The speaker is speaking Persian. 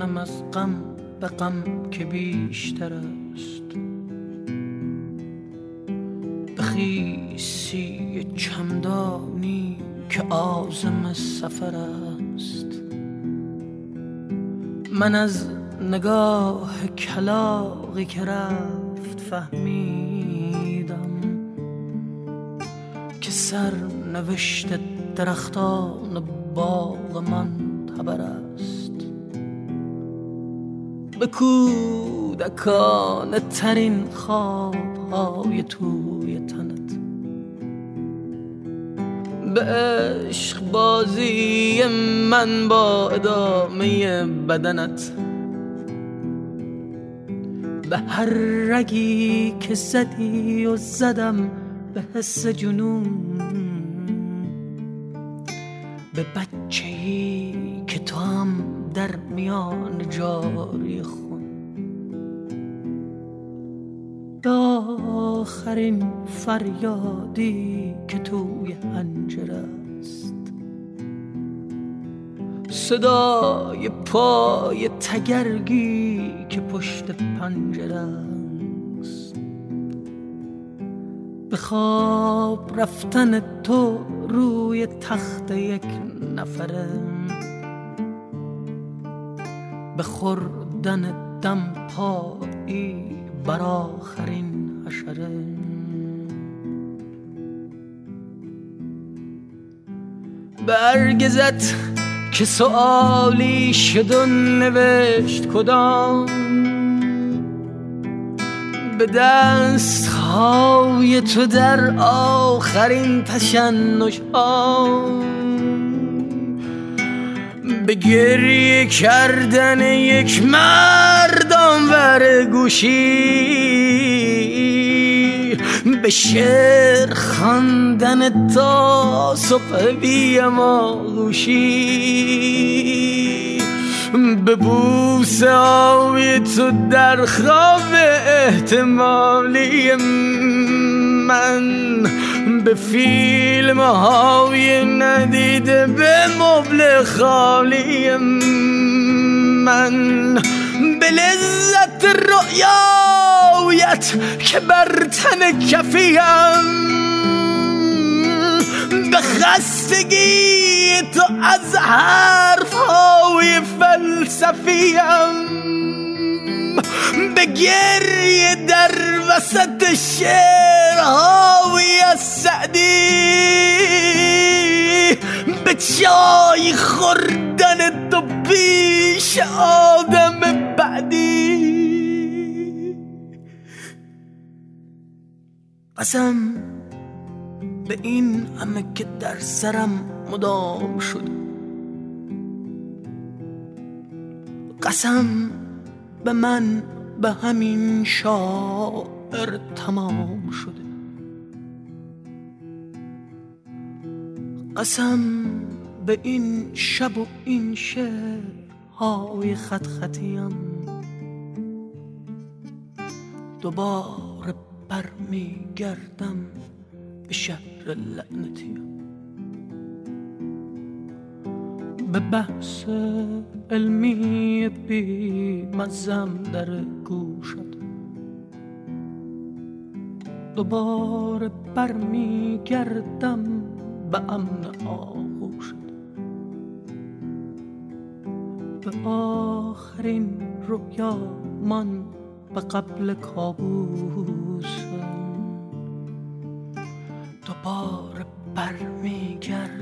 هم از غم به غم که بیشتر است، به خیسی چمدانی که عازم سفر است. من از نگاه کلاغی که رفت فهمیدم که سر نوشت درختان باغ من تبر است. به کودکانه ترین خوابهای توی تنت، به عشق بازی من با ادامه بدنت، به هر رگی که زدی و زدم به حس جنون، به بچه‌ای که تو هم در میان جاری خون، به آخرین فریادی که توی حنجره است، صدای پای تگرگی که پشت پنجره است، به خواب رفتن تو روی تخت یک نفره، به خوردن دم پایی بر آخرین حشره. برگزت که سؤالی شد و نوشت کدام، به دستهای تو در آخرین تشنج ها، به گریه کردن یک مرد آنور گوشی، به شعر خواندن تا صبح بی‌آغوشی، به بوسه های تو در خواب احتمالی من، به فیلم های ندیده، به مبل خالی من، به لذت رؤیایت که بر تن کفیم، به خستگی تو از حرفهای فلسفیم، به گریه در وسط شعرهای از سعدی، به چای خوردن تو پیش آدم بعدی. قسم به این همه که در سرم مدام شد، قسم به من به همین شاعر تمام شده، قسم به این شب و این شعرهای خط خطیم، دوباره برمیگردم به شهر لعنتیم، به بحث علمی بی مزم در گوشت، دوباره برمیگردم به امن آغوشت، به آخرین رویا من به قبل کابوسم، دوباره برمیگردم